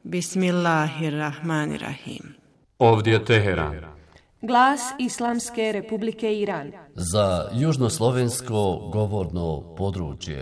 Bismillahirrahmanirrahim. Ovdje je Teheran. Glas Islamske Republike Iran. Za južnoslovensko govorno područje.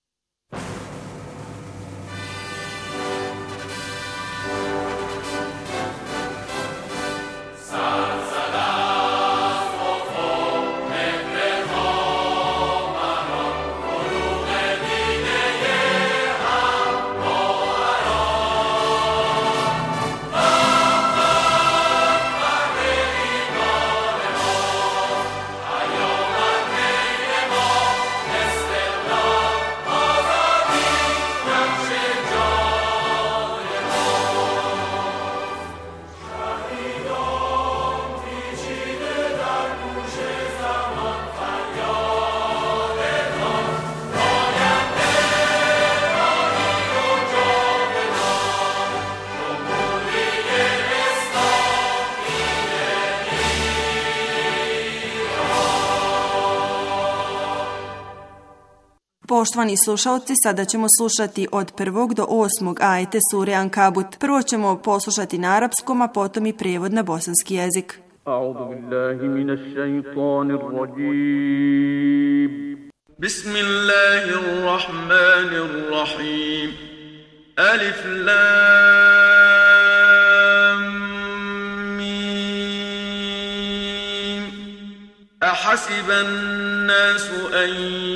Poštovani slušalci, sada ćemo slušati od 1. do 8. ajete sure Ankabut. Prvo ćemo poslušati na arapskom, a potom i prijevod na bosanski jezik. A'udhu billahi minash shaitanir rajim. Bismillahirrahmanirrahim. Alif lam mim. أحسب الناس أن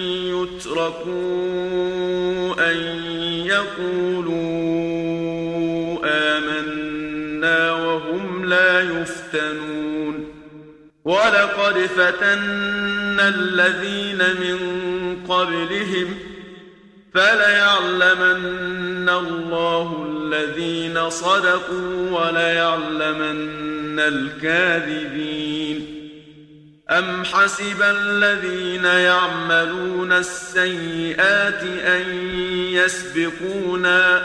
يتركوا أن يقولوا آمنا وهم لا يفتنون ولقد فتنا الذين من قبلهم فليعلمن الله الذين صدقوا وليعلمن الكاذبين أم حسب الذين يعملون السيئات أن يسبقونا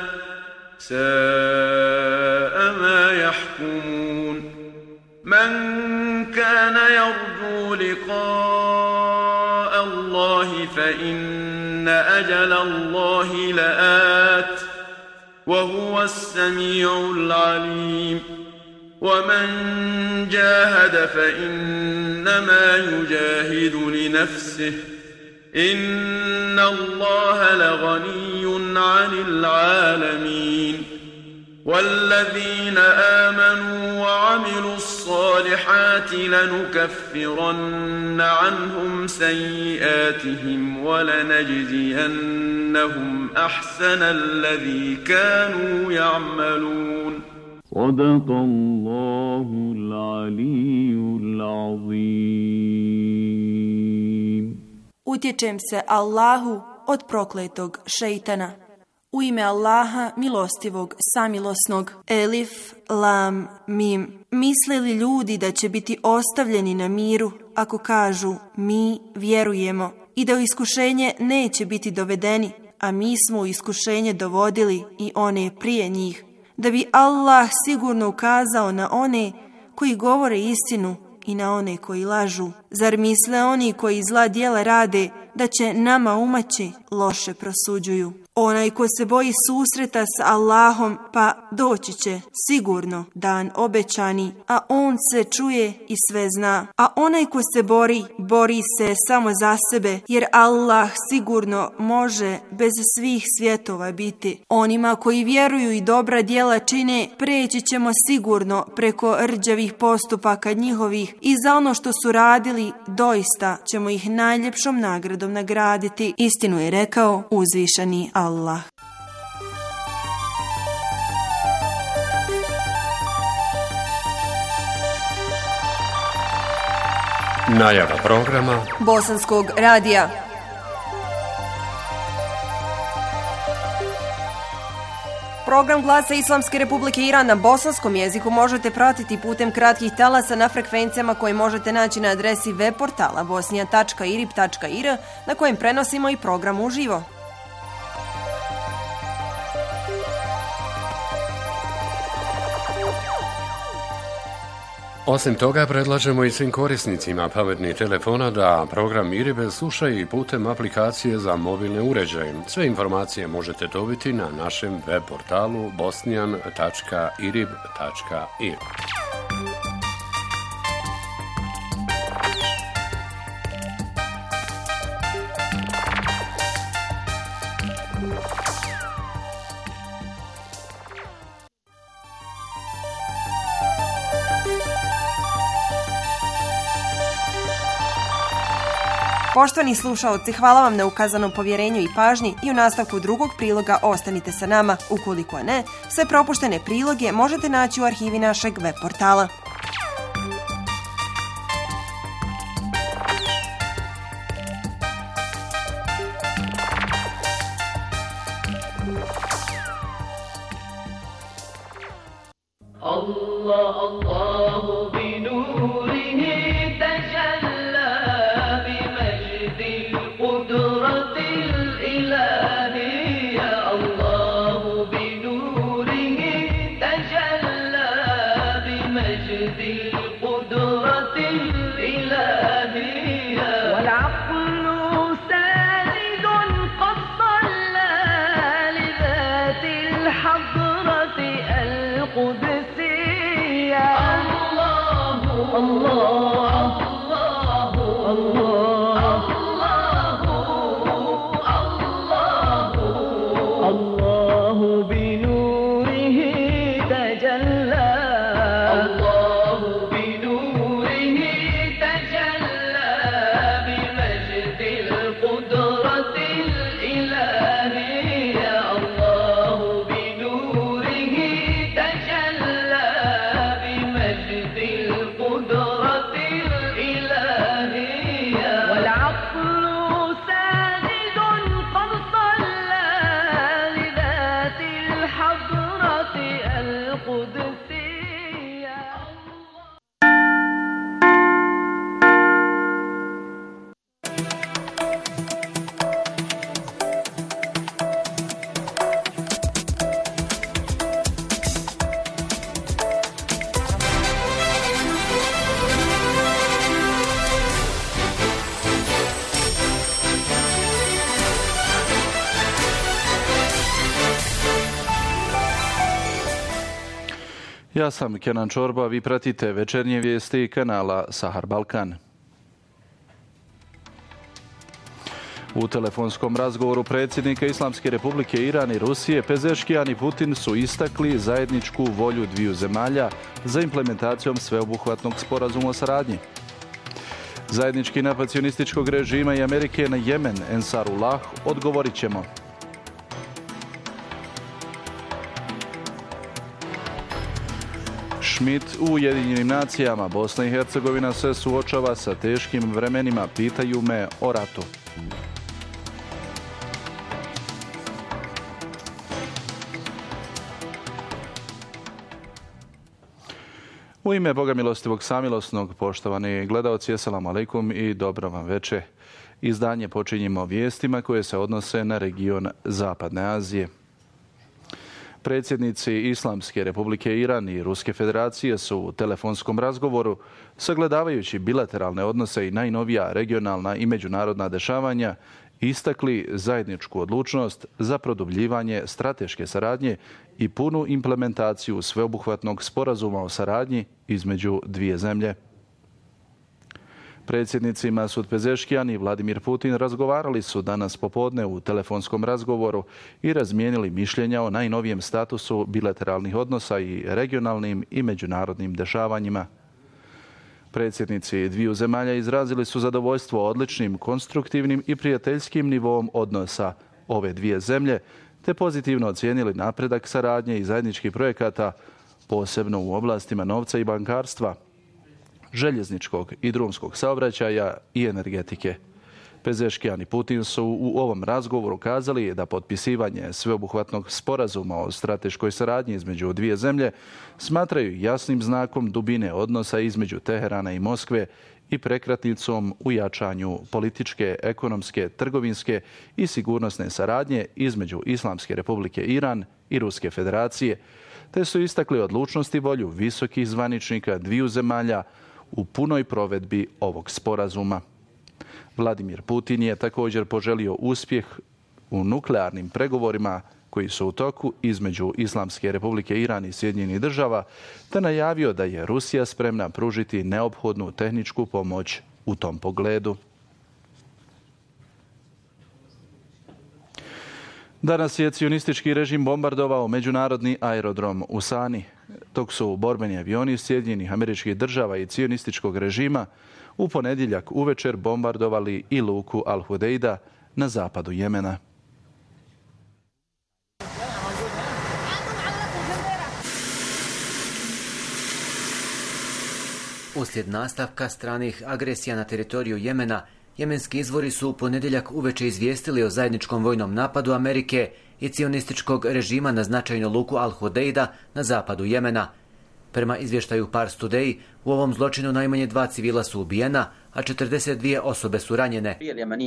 ساء ما يحكمون من كان يرجو لقاء الله فإن أجل الله لآت وهو السميع العليم ومن جاهد فإنما يجاهد لنفسه إن الله لغني عن العالمين والذين آمنوا وعملوا الصالحات لنكفرن عنهم سيئاتهم ولنجزينهم أحسن الذي كانوا يعملون صدق الله العلي العظيم. Utječem se Allahu od prokletog šejtana. U ime Allaha milostivog, samilosnog. Elif, lam, mim. Misle li ljudi da će biti ostavljeni na miru ako kažu mi vjerujemo i da u iskušenje neće biti dovedeni, a mi smo u iskušenje dovodili i one prije njih, da bi Allah sigurno ukazao na one koji govore istinu i na one koji lažu. Zar misle oni koji zla djela rade da će nama umaći loše prosuđuju? Onaj ko se boji susreta s Allahom, pa doći će sigurno dan obećani, a on se čuje i sve zna. A onaj ko se bori se samo za sebe, jer Allah sigurno može bez svih svjetova biti. Onima koji vjeruju i dobra djela čine, preći ćemo sigurno preko rđavih postupaka njihovih i za ono što su radili doista ćemo ih najljepšom nagradom nagraditi. Istinu je rekao uzvišeni Allah. Najava programa Bosanskog radija. Program Glasa Islamske Republike Iran na bosanskom jeziku možete pratiti putem kratkih talasa na frekvencijama koje možete naći na adresi web portala bosnija.irib.ir na kojem prenosimo i program uživo. Osim toga, predlažemo i svim korisnicima pametnih telefona da program IRIB slušaju i putem aplikacije za mobilne uređaje. Sve informacije možete dobiti na našem web portalu bosnian.irib.ir. Poštovani slušaoci, hvala vam na ukazanom povjerenju i pažnji i u nastavku drugog priloga ostanite sa nama. Ukoliko ne, sve propuštene priloge možete naći u arhivi našeg web portala. Ja sam Kenan Čorba, vi pratite večernje vijesti kanala Sahar Balkan. U telefonskom razgovoru predsjednika Islamske republike Iran i Rusije, Pezeškijan i Putin su istakli zajedničku volju dviju zemalja za implementacijom sveobuhvatnog sporazuma o saradnji. Zajednički napad sionističkog režima i Amerike na Jemen, Ensarullah, odgovorit ćemo. Schmidt u Ujedinjenim nacijama. Bosna i Hercegovina se suočava sa teškim vremenima. Pitaju me o ratu. U ime Boga milostivog samilosnog, poštovani gledaoci, assalamu alaikum i dobro vam veče. Izdanje počinjemo vijestima koje se odnose na region Zapadne Azije. Predsjednici Islamske republike Iran i Ruske federacije su u telefonskom razgovoru, sagledavajući bilateralne odnose i najnovija regionalna i međunarodna dešavanja, istakli zajedničku odlučnost za produbljivanje strateške saradnje i punu implementaciju sveobuhvatnog sporazuma o saradnji između dvije zemlje. Predsjednici Masud Pezeškijan i Vladimir Putin razgovarali su danas popodne u telefonskom razgovoru i razmijenili mišljenja o najnovijem statusu bilateralnih odnosa i regionalnim i međunarodnim dešavanjima. Predsjednici dviju zemalja izrazili su zadovoljstvo odličnim, konstruktivnim i prijateljskim nivoom odnosa ove dvije zemlje, te pozitivno ocijenili napredak saradnje i zajedničkih projekata, posebno u oblastima novca i bankarstva, željezničkog i drumskog saobraćaja i energetike. Pezeškijan i Putin su u ovom razgovoru kazali da potpisivanje sveobuhvatnog sporazuma o strateškoj saradnji između dvije zemlje smatraju jasnim znakom dubine odnosa između Teherana i Moskve i prekretnicom u jačanju političke, ekonomske, trgovinske i sigurnosne saradnje između Islamske Republike Iran i Ruske Federacije, te su istakli odlučnost i volju visokih zvaničnika dviju zemalja u punoj provedbi ovog sporazuma. Vladimir Putin je također poželio uspjeh u nuklearnim pregovorima koji su u toku između Islamske Republike Iran i Sjedinjenih Država, te najavio da je Rusija spremna pružiti neophodnu tehničku pomoć u tom pogledu. Danas je cionistički režim bombardovao međunarodni aerodrom u Sani, dok su borbeni avioni Sjedinjenih Američkih Država i cionističkog režima u ponedjeljak uvečer bombardovali i luku Al-Hudeida na zapadu Jemena. Uslijed nastavka stranih agresija na teritoriju Jemena, jemenski izvori su u ponedjeljak uveče izvijestili o zajedničkom vojnom napadu Amerike i cionističkog režima na značajnu luku Al-Hudeida na zapadu Jemena. Prema izvještaju Pars Today, u ovom zločinu najmanje 2 civila su ubijena, a 42 osobe su ranjene.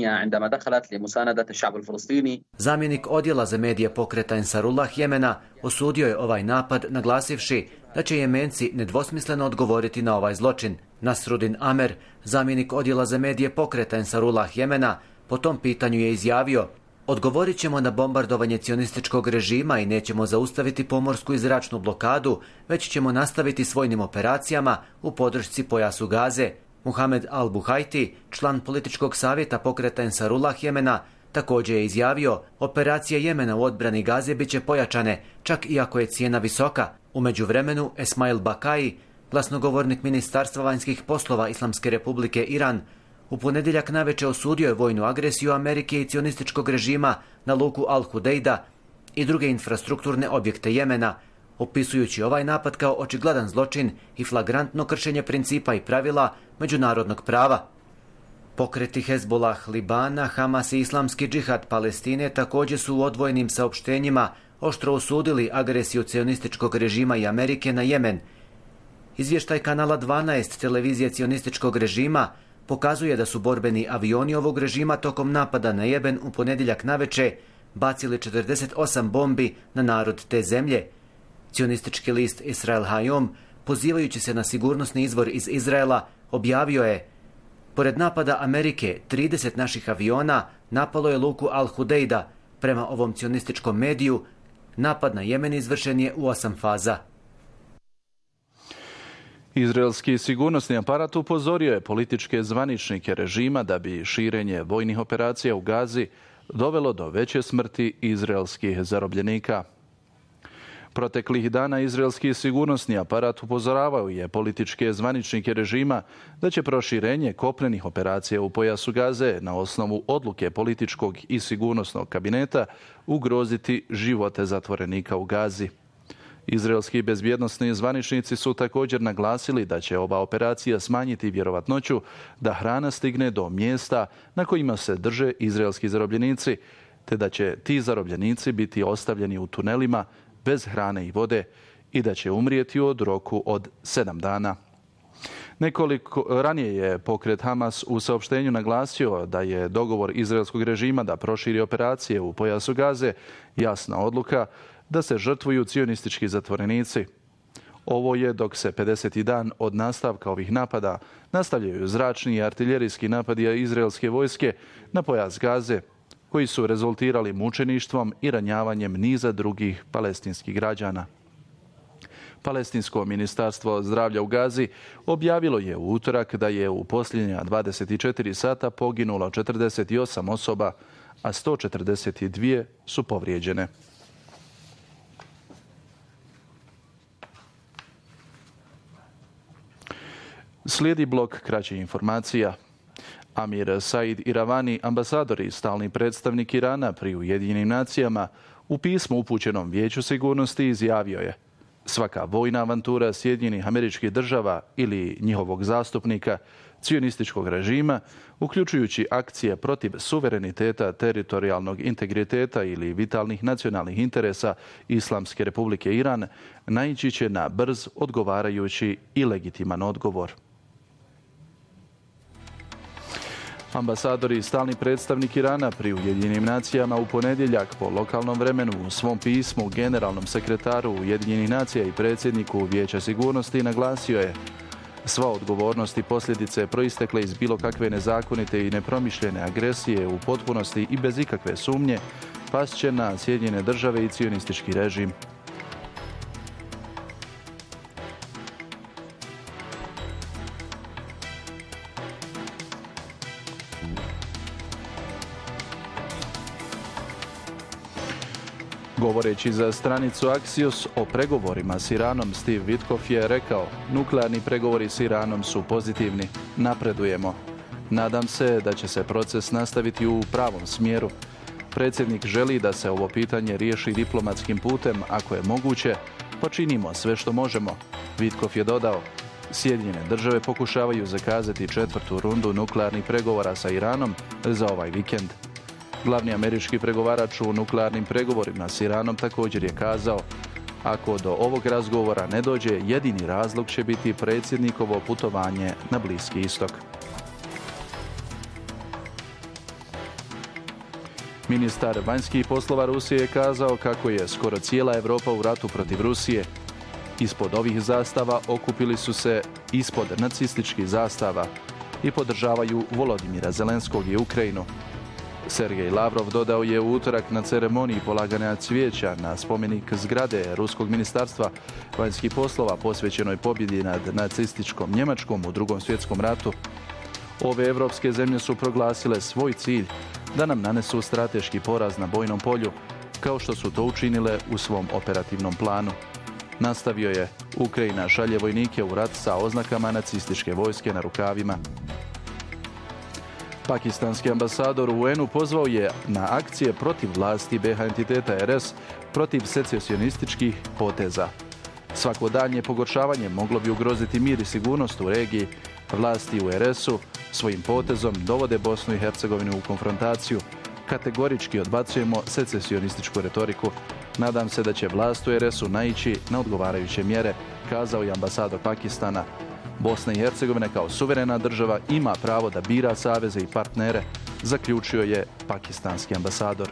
Zamjenik odjela za medije pokreta Ensarullah Jemena osudio je ovaj napad, naglasivši da će Jemenci nedvosmisleno odgovoriti na ovaj zločin. Nasrudin Amer, zamjenik odjela za medije pokreta Ensarullah Jemena, po tom pitanju je izjavio: odgovorit ćemo na bombardovanje cionističkog režima i nećemo zaustaviti pomorsku i zračnu blokadu, već ćemo nastaviti s vojnim operacijama u podršci pojasu Gaze. Muhamed al-Buhajti, član političkog savjeta pokreta Ensarullah Jemena, također je izjavio: operacije Jemena u odbrani Gaze bit će pojačane, čak i ako je cijena visoka. U međuvremenu, Esmail Bakai, glasnogovornik Ministarstva vanjskih poslova Islamske Republike Iran, u ponedjeljak navečer osudio je vojnu agresiju Amerike i cionističkog režima na luku Al-Hudeida i druge infrastrukturne objekte Jemena, opisujući ovaj napad kao očigledan zločin i flagrantno kršenje principa i pravila međunarodnog prava. Pokreti Hezbollah Libana, Hamas i Islamski džihad Palestine također su u odvojenim saopštenjima oštro osudili agresiju cionističkog režima i Amerike na Jemen. Izvještaj kanala 12 televizije cionističkog režima pokazuje da su borbeni avioni ovog režima tokom napada na Jemen u ponedjeljak navečer bacili 48 bombi na narod te zemlje. Cionistički list Israel Hayom, pozivajući se na sigurnosni izvor iz Izraela, objavio je: pored napada Amerike, 30 naših aviona napalo je luku Al-Hudeida. Prema ovom cionističkom mediju, napad na Jemen izvršen je u 8 faza. Izraelski sigurnosni aparat upozorio je političke zvaničnike režima da bi širenje vojnih operacija u Gazi dovelo do veće smrti izraelskih zarobljenika. Proteklih dana izraelski sigurnosni aparat upozoravao je političke zvaničnike režima da će proširenje kopnenih operacija u pojasu Gaze na osnovu odluke političkog i sigurnosnog kabineta ugroziti živote zatvorenika u Gazi. Izraelski bezbjednosni zvaničnici su također naglasili da će ova operacija smanjiti vjerovatnoću da hrana stigne do mjesta na kojima se drže izraelski zarobljenici, te da će ti zarobljenici biti ostavljeni u tunelima bez hrane i vode i da će umrijeti u roku od 7 dana. Nekoliko ranije je pokret Hamas u saopštenju naglasio da je dogovor izraelskog režima da proširi operacije u pojasu Gaze jasna odluka da se žrtvuju cionistički zatvorenici. Ovo je dok se 50. dan od nastavka ovih napada nastavljaju zračni i artiljerijski napadi izraelske vojske na pojas Gaze, koji su rezultirali mučeništvom i ranjavanjem niza drugih palestinskih građana. Palestinsko ministarstvo zdravlja u Gazi objavilo je u utorak da je u posljednja 24 sata poginulo 48 osoba, a 142 su povrijeđene. Slijedi blok kraćih informacija. Amir Said Iravani, ambasador i stalni predstavnik Irana pri Ujedinjenim nacijama, u pismu upućenom Vijeću sigurnosti izjavio je: Svaka vojna avantura Sjedinjenih Američkih Država ili njihovog zastupnika cionističkog režima, uključujući akcije protiv suvereniteta, teritorijalnog integriteta ili vitalnih nacionalnih interesa Islamske Republike Iran, naići će na brz, odgovarajući i legitiman odgovor. Ambasador i stalni predstavnik Irana pri Ujedinjenim nacijama u ponedjeljak po lokalnom vremenu u svom pismu generalnom sekretaru Ujedinjenih nacija i predsjedniku Vijeća sigurnosti naglasio je: sva odgovornost i posljedice proistekle iz bilo kakve nezakonite i nepromišljene agresije u potpunosti i bez ikakve sumnje past će na Sjedinjene države i cionistički režim. Govoreći za stranicu Axios o pregovorima s Iranom, Steve Witkoff je rekao: nuklearni pregovori s Iranom su pozitivni, napredujemo. Nadam se da će se proces nastaviti u pravom smjeru. Predsjednik želi da se ovo pitanje riješi diplomatskim putem, ako je moguće, pa činimo sve što možemo. Witkoff je dodao: Sjedinjene države pokušavaju zakazati 4. rundu nuklearnih pregovora sa Iranom za ovaj vikend. Glavni američki pregovarač u nuklearnim pregovorima s Iranom također je kazao: ako do ovog razgovora ne dođe, jedini razlog će biti predsjednikovo putovanje na Bliski istok. Ministar vanjskih poslova Rusije je kazao kako je skoro cijela Europa u ratu protiv Rusije. Ispod ovih zastava okupili su se ispod nacističkih zastava i podržavaju Volodimira Zelenskog i Ukrajinu. Sergej Lavrov dodao je u utorak na ceremoniji polaganja cvijeća na spomenik zgrade Ruskog ministarstva vanjskih poslova posvećenoj pobjedi nad nacističkom Njemačkom u Drugom svjetskom ratu: ove evropske zemlje su proglasile svoj cilj da nam nanesu strateški poraz na bojnom polju, kao što su to učinile u svom operativnom planu. Nastavio je: Ukrajina šalje vojnike u rat sa oznakama nacističke vojske na rukavima. Pakistanski ambasador u UN-u pozvao je na akcije protiv vlasti BiH entiteta RS protiv secesionističkih poteza. Svako daljnje pogoršavanje moglo bi ugroziti mir i sigurnost u regiji. Vlasti u RS-u svojim potezom dovode Bosnu i Hercegovinu u konfrontaciju. Kategorički odbacujemo secesionističku retoriku. Nadam se da će vlast u RS-u naići na odgovarajuće mjere, kazao je ambasador Pakistana. Bosna i Hercegovina kao suverena država ima pravo da bira saveze i partnere, zaključio je pakistanski ambasador.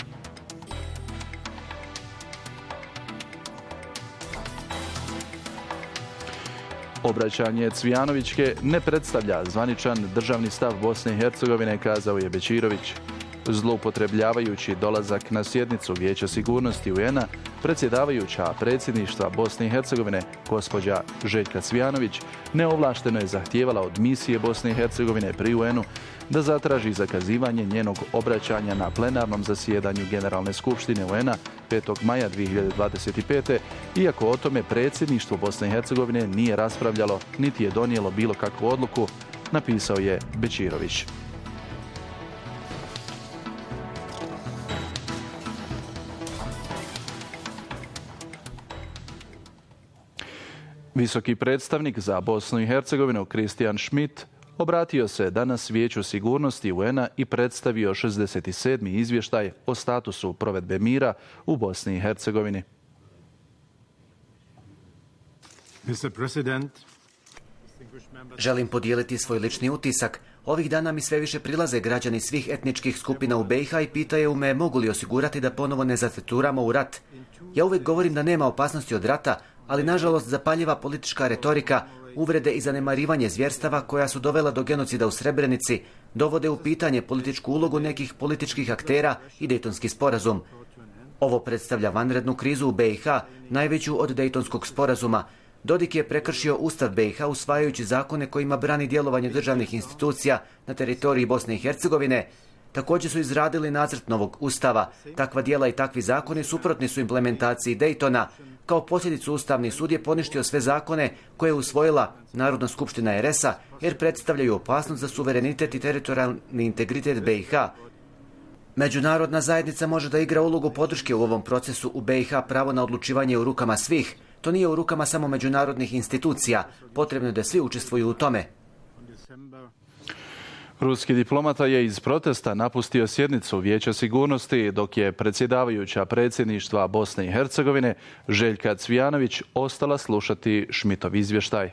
Obraćanje Cvijanovićke ne predstavlja zvaničan državni stav Bosne i Hercegovine, kazao je Bećirović. Zloupotrebljavajući dolazak na sjednicu Vijeća sigurnosti UN-a, predsjedavajuća predsjedništva Bosne i Hercegovine, gospođa Željka Cvijanović, neovlašteno je zahtijevala od misije Bosne i Hercegovine pri UN-u da zatraži zakazivanje njenog obraćanja na plenarnom zasjedanju Generalne skupštine UN-a 5. maja 2025. iako o tome predsjedništvo Bosne i Hercegovine nije raspravljalo niti je donijelo bilo kakvu odluku, napisao je Bećirović. Visoki predstavnik za Bosnu i Hercegovinu Christian Schmidt obratio se danas Vijeću sigurnosti UN-a i predstavio 67. izvještaj o statusu provedbe mira u Bosni i Hercegovini. Želim podijeliti svoj lični utisak. Ovih dana mi sve više prilaze građani svih etničkih skupina u BiH i pitaju me mogu li osigurati da ponovo ne zateturamo u rat. Ja uvijek govorim da nema opasnosti od rata, ali nažalost zapaljiva politička retorika, uvrede i zanemarivanje zvjerstava koja su dovela do genocida u Srebrenici, dovode u pitanje političku ulogu nekih političkih aktera i Dejtonski sporazum. Ovo predstavlja vanrednu krizu u BiH, najveću od Dejtonskog sporazuma. Dodik je prekršio Ustav BiH usvajajući zakone kojima brani djelovanje državnih institucija na teritoriji Bosne i Hercegovine. Također su izradili nacrt novog ustava. Takva djela i takvi zakoni suprotni su implementaciji Dejtona. Kao posljedicu Ustavni sud je poništio sve zakone koje je usvojila Narodna skupština RS-a jer predstavljaju opasnost za suverenitet i teritorijalni integritet BiH. Međunarodna zajednica može da igra ulogu podrške u ovom procesu u BiH, pravo na odlučivanje u rukama svih. To nije u rukama samo međunarodnih institucija. Potrebno je da svi učestvuju u tome. Ruski diplomata je iz protesta napustio sjednicu Vijeća sigurnosti, dok je predsjedavajuća predsjedništva Bosne i Hercegovine Željka Cvijanović ostala slušati Schmidtov izvještaj.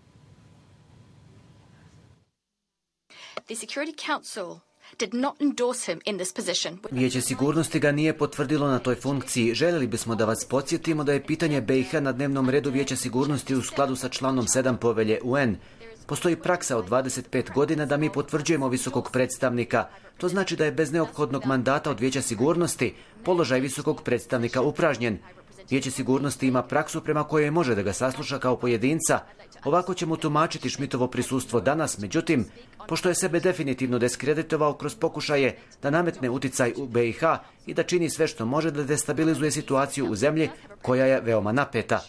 Vijeće sigurnosti ga nije potvrdilo na toj funkciji. Željeli bismo da vas podsjetimo da je pitanje BiH na dnevnom redu Vijeća sigurnosti u skladu sa članom 7 povelje UN. Postoji praksa od 25 godina da mi potvrđujemo visokog predstavnika. To znači da je bez neophodnog mandata od Vijeća sigurnosti položaj visokog predstavnika upražnjen. Vijeće sigurnosti ima praksu prema kojoj može da ga sasluša kao pojedinca. Ovako ćemo tumačiti Schmidtovo prisustvo danas, međutim, pošto je sebe definitivno deskreditovao kroz pokušaje da nametne uticaj u BiH i da čini sve što može da destabilizuje situaciju u zemlji koja je veoma napeta.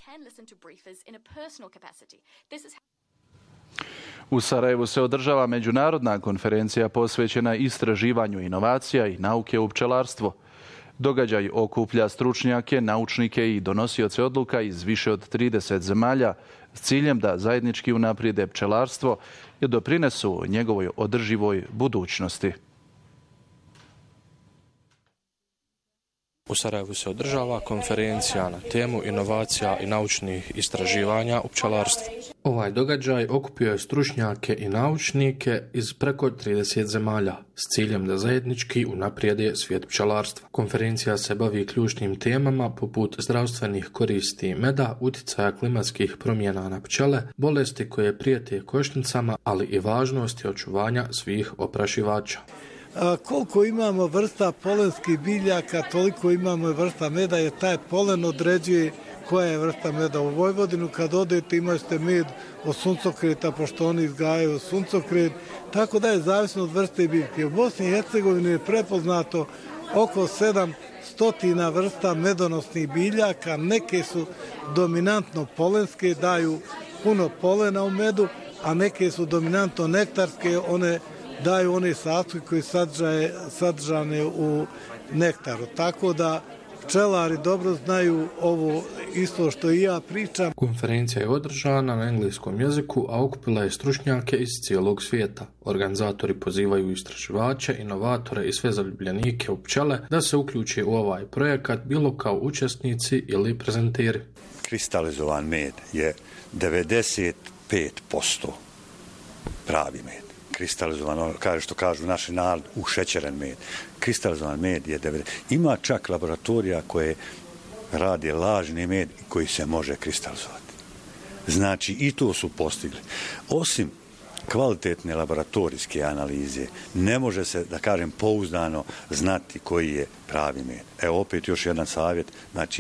U Sarajevu se održava međunarodna konferencija posvećena istraživanju inovacija i nauke u pčelarstvu. Događaj okuplja stručnjake, naučnike i donosioce odluka iz više od 30 zemalja s ciljem da zajednički unaprijede pčelarstvo i doprinesu njegovoj održivoj budućnosti. U Sarajevu se održava konferencija na temu inovacija i naučnih istraživanja u pčelarstvu. Ovaj događaj okupio je stručnjake i naučnike iz preko 30 zemalja s ciljem da zajednički unaprijede svijet pčelarstva. Konferencija se bavi ključnim temama poput zdravstvenih koristi meda, uticaja klimatskih promjena na pčele, bolesti koje prijete košnicama, ali i važnosti očuvanja svih oprašivača. Koliko imamo vrsta polenskih biljaka, toliko imamo vrsta meda, jer taj polen određuje koja je vrsta meda. U Vojvodinu kad odete imate med od suncokreta, pošto oni izgajaju suncokret, tako da je zavisno od vrste biljke. U Bosni i Hercegovini je prepoznato oko 700 vrsta medonosnih biljaka, neke su dominantno polenske, daju puno polena u medu, a neke su dominantno nektarske, one daju one sastojke koji sadržane u nektaru. Tako da pčelari dobro znaju ovo isto što i ja pričam. Konferencija je održana na engleskom jeziku, a okupila je stručnjake iz cijelog svijeta. Organizatori pozivaju istraživače, inovatore i sve zaljubljenike u pčele da se uključe u ovaj projekat bilo kao učesnici ili prezenteri. Kristalizovan med je 95% pravi med. Kristalizovan, što kažu naši narod, ušećeren med. Kristalizovan med je 90%. Ima čak laboratorija koje rade lažni med koji se može kristalizovati. Znači i to su postigli. Osim kvalitetne laboratorijske analize, ne može se, da kažem, pouzdano znati koji je pravi med. Evo opet još jedan savjet, znači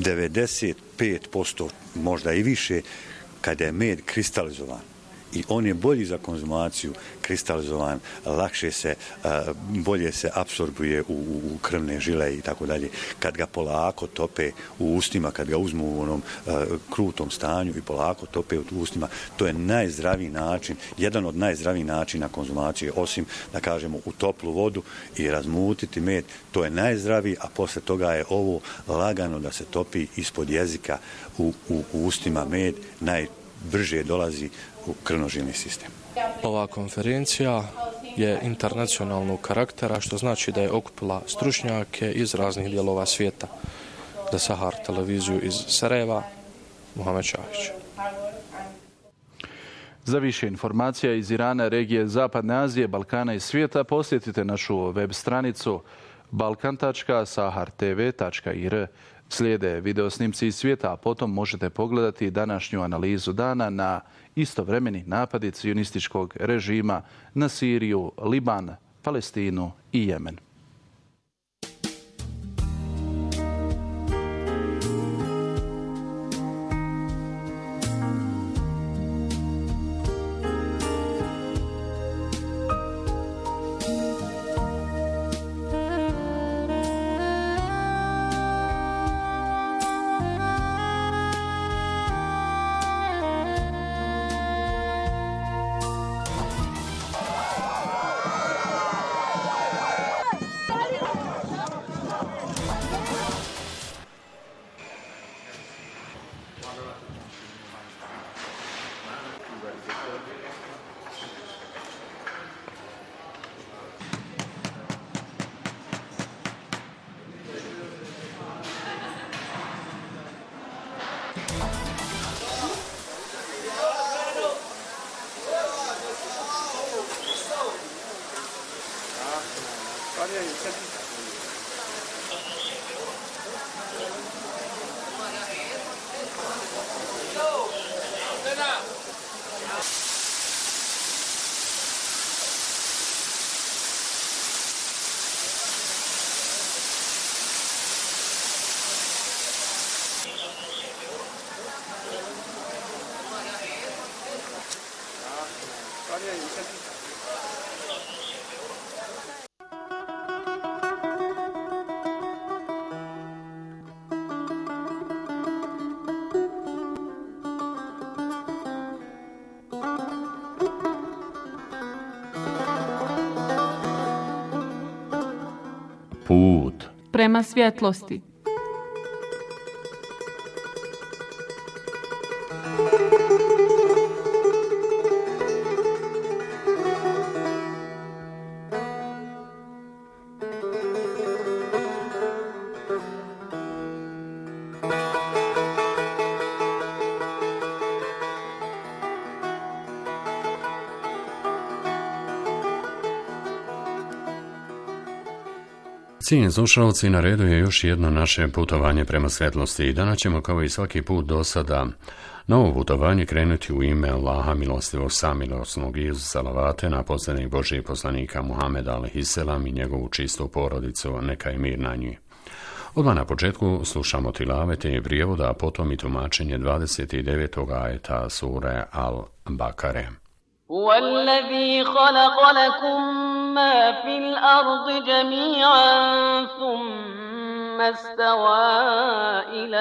95%, možda i više, kada je med kristalizovan, i on je bolji za konzumaciju, kristalizovan, lakše se, bolje se apsorbuje u krvne žile i tako dalje. Kad ga polako tope u ustima, kad ga uzmu u onom krutom stanju i polako tope u ustima, to je najzdraviji način, jedan od najzdravijih načina konzumacije, osim, da kažemo, u toplu vodu i razmutiti med, to je najzdraviji, a posle toga je ovo lagano da se topi ispod jezika u ustima med, najbrže dolazi u krvnožilni sistem. Ova konferencija je internacionalnog karaktera, što znači da je okupila stručnjake iz raznih dijelova svijeta. Za Sahar televiziju iz Sarajeva, Muhamed Šahić. Za više informacija iz Irana, regije Zapadne Azije, Balkana i svijeta posjetite našu web stranicu balkan.sahartv.ir. Slijede videosnimci iz svijeta, a potom možete pogledati današnju analizu dana na istovremeni napadi cionističkog režima na Siriju, Liban, Palestinu i Jemen. Put prema svjetlosti. Cijenjeni slušalci, na redu je još jedno naše putovanje prema svjetlosti i danas ćemo kao i svaki put do sada na ovo putovanje krenuti u ime Allaha milostivog samilosnog i uz salavate na posljednjeg Božijeg poslanika Muhameda alejhiselam i njegovu čistu porodicu, neka je mir na njih. Odmah na početku slušamo tilavete i prijevoda, a potom i tumačenje 29. ajeta sure Al-Bakare. هو الذي خلق لكم ما في الأرض جميعا ثم استوى إلى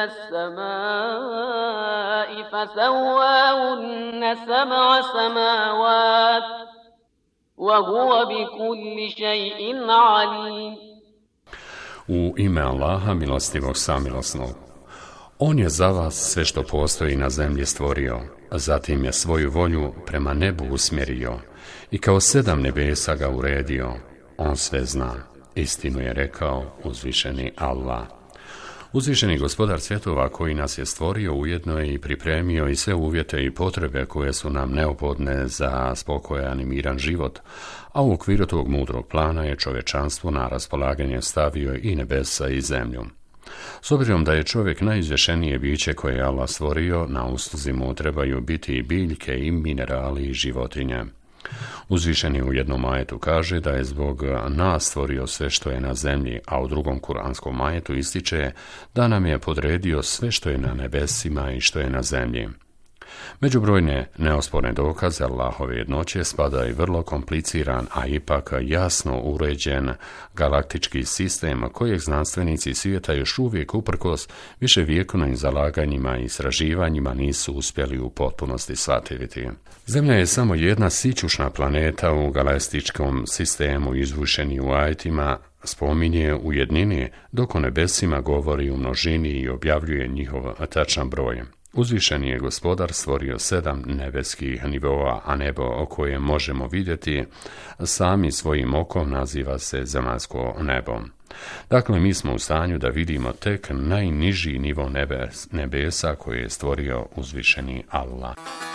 السماء فسواهن سبع سماوات وهو بكل شيء عليم. U ime Allaha milostivog samilosnog. On je za vas sve što postoji na zemlji stvorio, a zatim je svoju volju prema nebu usmjerio i kao 7 nebesa ga uredio. On sve zna. Istinu je rekao uzvišeni Allah. Uzvišeni gospodar svjetova koji nas je stvorio ujedno je i pripremio i sve uvjete i potrebe koje su nam neophodne za spokojan i miran život, a u okviru tog mudrog plana je čovječanstvo na raspolaganje stavio i nebesa i zemlju. S obzirom da je čovjek najizvješenije biće koje je Allah stvorio, na usluzi mu trebaju biti i biljke i minerali i životinje. Uzvišeni u jednom ajetu kaže da je zbog nas stvorio sve što je na zemlji, a u drugom kuranskom ajetu ističe da nam je podredio sve što je na nebesima i što je na zemlji. Među brojne neosporne dokaze Allahove jednoće spada i vrlo kompliciran, a ipak jasno uređen galaktički sistem kojeg znanstvenici svijeta još uvijek uprkos viševjekovnim zalaganjima i istraživanjima nisu uspjeli u potpunosti shvatiti. Zemlja je samo jedna sićušna planeta u galaktičkom sistemu, izvušeni u ajetima spominje u jednini, dok o nebesima govori u množini i objavljuje njihov tačan broj. Uzvišeni je gospodar stvorio 7 nebeskih nivoa, a nebo o kojem možemo vidjeti sami svojim okom naziva se zemaljsko nebo. Dakle, mi smo u stanju da vidimo tek najniži nivo nebesa koje je stvorio uzvišeni Allah.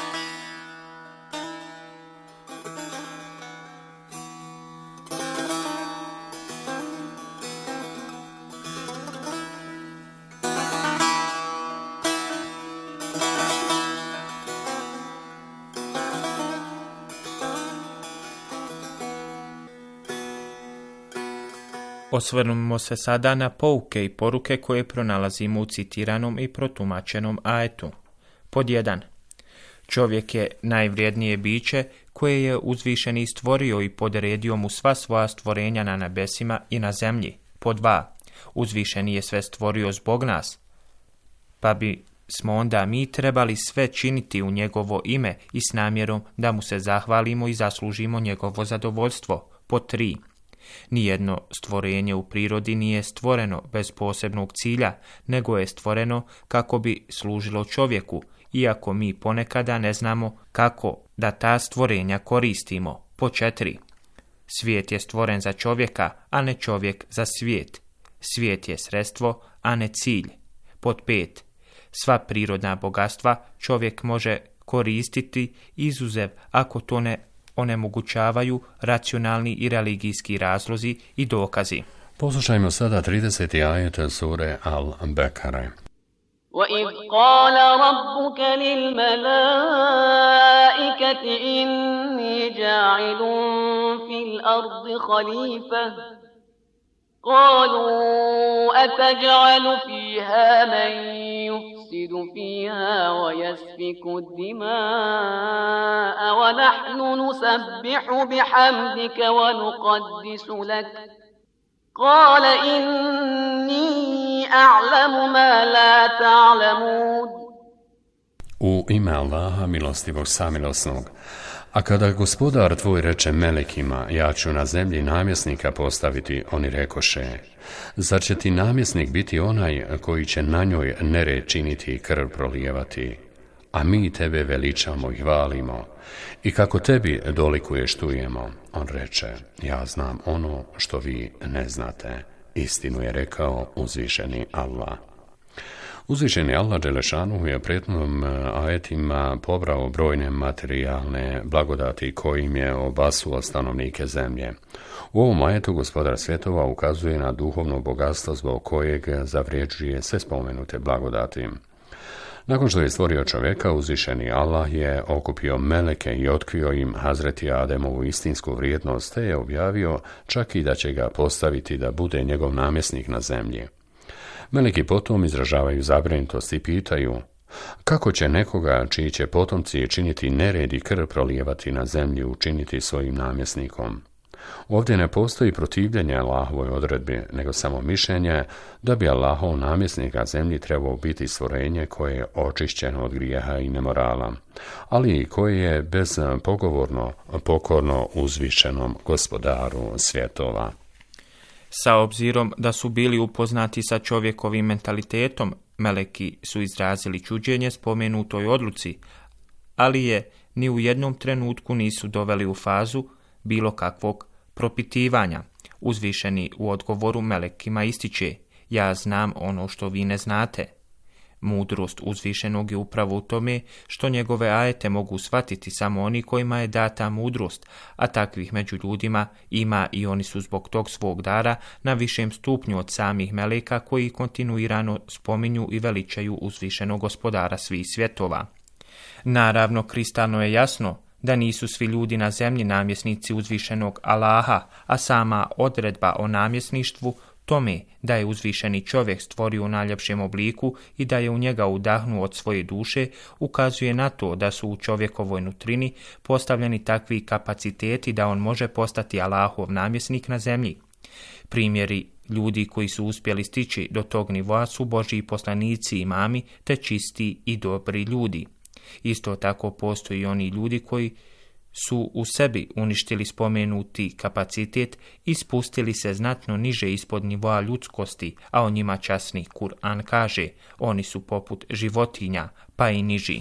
Osvrnimo se sada na pouke i poruke koje pronalazimo u citiranom i protumačenom ajetu. Pod 1. Čovjek je najvrijednije biće koje je uzvišeni stvorio i podredio mu sva svoja stvorenja na nebesima i na zemlji. Pod 2. Uzvišeni je sve stvorio zbog nas, pa bi smo onda mi trebali sve činiti u njegovo ime i s namjerom da mu se zahvalimo i zaslužimo njegovo zadovoljstvo. Pod 3. Nijedno stvorenje u prirodi nije stvoreno bez posebnog cilja, nego je stvoreno kako bi služilo čovjeku, iako mi ponekada ne znamo kako da ta stvorenja koristimo. Pod 4. Svijet je stvoren za čovjeka, a ne čovjek za svijet. Svijet je sredstvo, a ne cilj. Pod 5. Sva prirodna bogatstva čovjek može koristiti izuzev ako to ne onemogućavaju racionalni i religijski razlozi i dokazi. Poslušajmo sada 30. ajet sure Al-Bekare. وَإِذْ قَالَ رَبُّكَ لِلْمَلَائِكَةِ إِنِّي جَاعِلٌ فِي الْأَرْضِ خَلِيفَةً قَالُوا أَتَجْعَلُ فِيهَا مَن يُفْسِدُ فِيهَا وَيَسْفِكُ الدِّمَاءَ وَنَحْنُ نُسَبِّحُ بِحَمْدِكَ وَنُقَدِّسُ لَكَ قال إني أعلم ما لا تعلمون. U ime Allaha, milostivog samilosnog. A kada gospodar tvoj reče melekima, ja ću na zemlji namjesnika postaviti, oni rekoše, zar će ti namjesnik biti onaj koji će na njoj nered činiti i krv prolijevati? A mi tebe veličamo i hvalimo. I kako tebi dolikuje štujemo, on reče, ja znam ono što vi ne znate. Istinu je rekao uzvišeni Allah. Uzvišeni Allah Đelešanuhu je prethodnim ajetima pobrao brojne materijalne blagodati kojim je obasuo stanovnike zemlje. U ovom ajetu gospodar svjetova ukazuje na duhovno bogatstvo zbog kojeg zavređuje sve spomenute blagodati. Nakon što je stvorio čovjeka, uzvišeni Allah je okupio meleke i otkrio im Hazreti Ademovu istinsku vrijednost, te je objavio čak i da će ga postaviti da bude njegov namjesnik na zemlji. Meleki potom izražavaju zabrinutost i pitaju, kako će nekoga čiji će potomci činiti nered i krv prolijevati na zemlji učiniti svojim namjesnikom? Ovdje ne postoji protivljenje Allahovoj odredbi, nego samo mišljenje da bi Allahov namjesnik na zemlji trebao biti stvorenje koje je očišćeno od grijeha i nemorala, ali i koje je bezpogovorno pokorno uzvišenom gospodaru svjetova. Sa obzirom da su bili upoznati sa čovjekovim mentalitetom, meleki su izrazili čuđenje spomenutoj odluci, ali je ni u jednom trenutku nisu doveli u fazu bilo kakvog propitivanja. Uzvišeni u odgovoru melekima ističe, ja znam ono što vi ne znate. Mudrost uzvišenog je upravo u tome što njegove ajete mogu shvatiti samo oni kojima je data mudrost, a takvih među ljudima ima i oni su zbog tog svog dara na višem stupnju od samih meleka koji kontinuirano spominju i veličaju uzvišenog gospodara svih svjetova. Naravno, kristalno je jasno da nisu svi ljudi na zemlji namjesnici uzvišenog Allaha, a sama odredba o namjesništvu tome da je uzvišeni čovjek stvorio u najljepšem obliku i da je u njega udahnuo od svoje duše, ukazuje na to da su u čovjekovoj nutrini postavljeni takvi kapaciteti da on može postati Allahov namjesnik na zemlji. Primjeri ljudi koji su uspjeli stići do tog nivoa su Božji poslanici i imami te čisti i dobri ljudi. Isto tako postoji i oni ljudi koji su u sebi uništili spomenuti kapacitet i spustili se znatno niže ispod nivoa ljudskosti, a o njima časni Kur'an kaže, oni su poput životinja, pa i niži.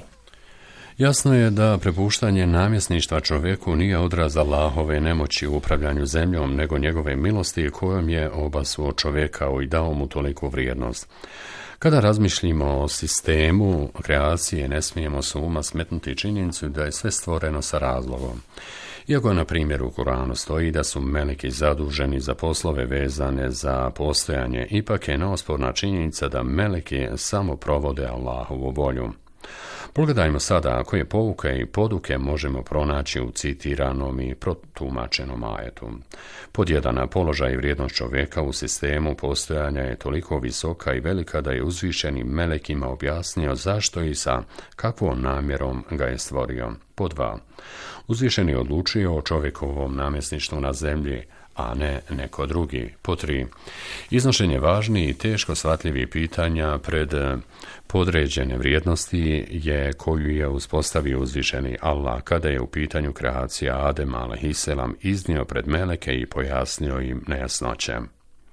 Jasno je da prepuštanje namjesništva čovjeku nije odraz Allahove nemoći u upravljanju zemljom, nego njegove milosti kojom je obasuo čovjeka i dao mu toliku vrijednost. Kada razmišljamo o sistemu kreacije, ne smijemo s uma smetnuti činjenicu da je sve stvoreno sa razlogom. Iako na primjer u Kuranu stoji da su meleki zaduženi za poslove vezane za postojanje, ipak je neosporna činjenica da meleki samo provode Allahovu volju. Pogledajmo sada koje pouke i poduke možemo pronaći u citiranom i protumačenom ajetu. Pod 1. Položaj i vrijednost čovjeka u sistemu postojanja je toliko visoka i velika da je uzvišeni melekima objasnio zašto i sa kakvom namjerom ga je stvorio. Pod 2. Uzvišeni odlučio o čovjekovom namjesništvu na zemlji, a ne neko drugi. Pod 3. Iznošenje važnih i teško shvatljivih pitanja pred podređene vrijednosti je koju je uspostavio uzvišeni Allah kada je u pitanju kreacija Adema alejhiselam iznio pred meleke i pojasnio im nejasnoće.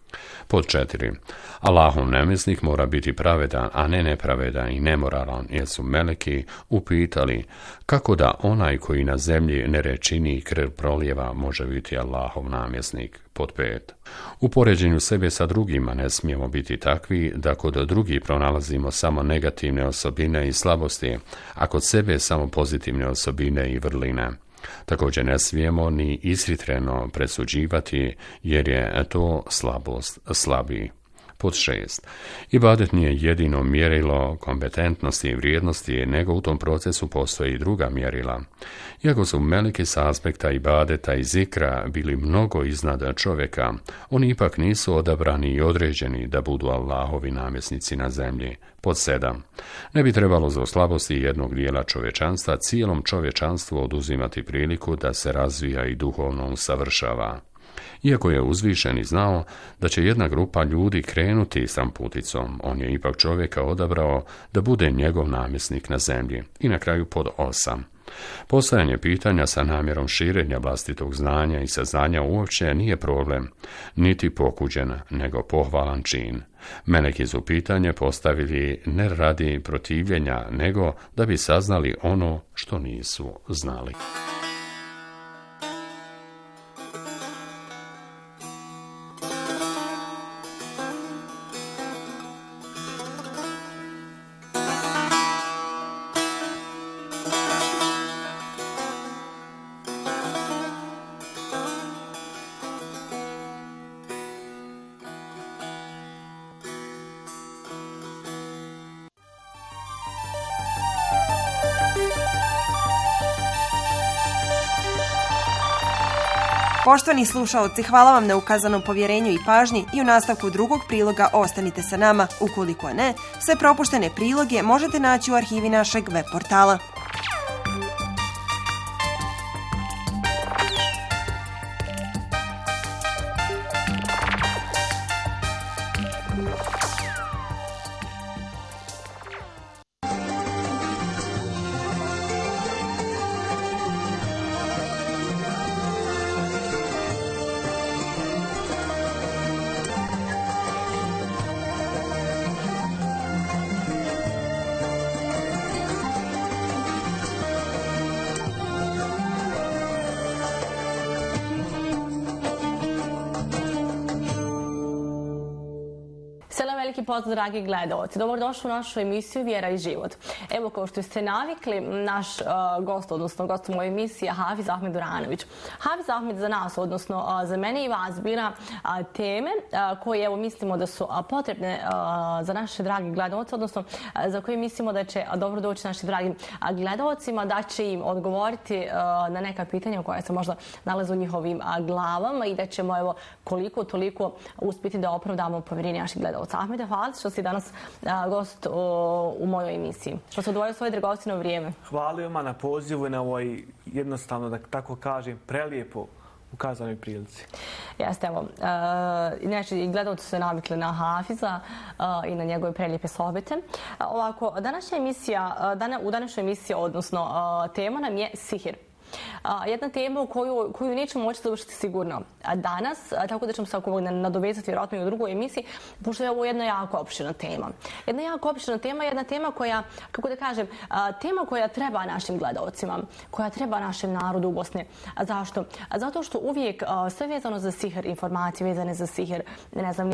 Pod 4. Allahov namjesnik mora biti pravedan, a ne nepravedan i nemoralan, jer su meleki upitali kako da onaj koji na zemlji nerečini i krv prolijeva može biti Allahov namjesnik. Pod 5. U poređenju sebe sa drugima ne smijemo biti takvi da kod drugih pronalazimo samo negativne osobine i slabosti, a kod sebe samo pozitivne osobine i vrline. Također ne smijemo ni ishitreno presuđivati, jer je to slabost slabiji. Pod 6. Ibadet nije jedino mjerilo kompetentnosti i vrijednosti, nego u tom procesu postoje i druga mjerila. Iako su meleki sa aspekta ibadeta i zikra bili mnogo iznad čovjeka, oni ipak nisu odabrani i određeni da budu Allahovi namjesnici na zemlji. Pod 7. Ne bi trebalo za slabosti jednog dijela čovječanstva cijelom čovječanstvu oduzimati priliku da se razvija i duhovno usavršava. Iako je uzvišeni znao da će jedna grupa ljudi krenuti sam puticom, on je ipak čovjeka odabrao da bude njegov namjesnik na zemlji. I na kraju pod 8. Postojanje pitanja sa namjerom širenja vlastitog znanja i saznanja uopće nije problem, niti pokuđen, nego pohvalan čin. Meleki su pitanje postavili ne radi protivljenja, nego da bi saznali ono što nisu znali. Poštovani slušaoci, hvala vam na ukazanom povjerenju i pažnji i u nastavku drugog priloga ostanite sa nama. Ukoliko ne, sve propuštene priloge možete naći u arhivi našeg web portala. Veliki pozdrav, dragi gledalci. Dobrodošli u našu emisiju Vjera i život. Evo, kao što ste navikli, naš gost, odnosno gost u mojoj emisiji je Hafiz Ahmed Duranović. Hafiz Ahmed za nas, odnosno za mene i vas, bira teme koje, evo, mislimo da su potrebne za naše dragi gledalci, odnosno za koje mislimo da će dobro doći našim dragim gledalcima, da će im odgovoriti na neka pitanja koja se možda nalaze u njihovim glavama i da ćemo, evo, koliko toliko uspjeti da opravdamo povjerenje naših gledalca. Ahmede, hvala što si danas gost u mojoj emisiji. Što se odvojio svoje dragocjeno vrijeme. Hvala vam na pozivu i na ovoj, jednostavno da tako kažem, prelijepo ukazanoj prilici. Jeste, evo. Inače, i gledalci su se navikli na Hafiza i na njegove prelijepe sohbete. Ovako, u današnjoj emisiji, odnosno tema nam je sihir. Jedna tema koju nećemo moći završiti sigurno danas, tako da ćemo se nadovezati vjerojatno i u drugoj emisiji, pošto je ovo jedna jako opširna tema. Jedna jako opširna tema, jedna tema koja, kako da kažem, tema koja treba našim gledalcima, koja treba našem narodu u Bosni. Zašto? Zato što uvijek sve vezano za sihir, informacije vezane za sihir, ne znam